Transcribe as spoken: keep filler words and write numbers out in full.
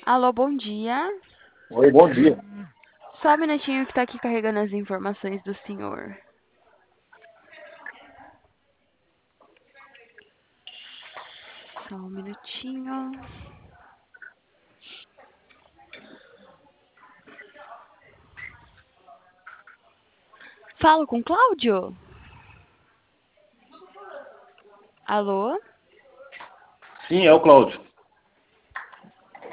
Alô, bom dia. Oi, bom dia. Só um minutinho que tá aqui carregando as informações do senhor. Só um minutinho. Falo com Cláudio? Alô? Sim, é o Cláudio.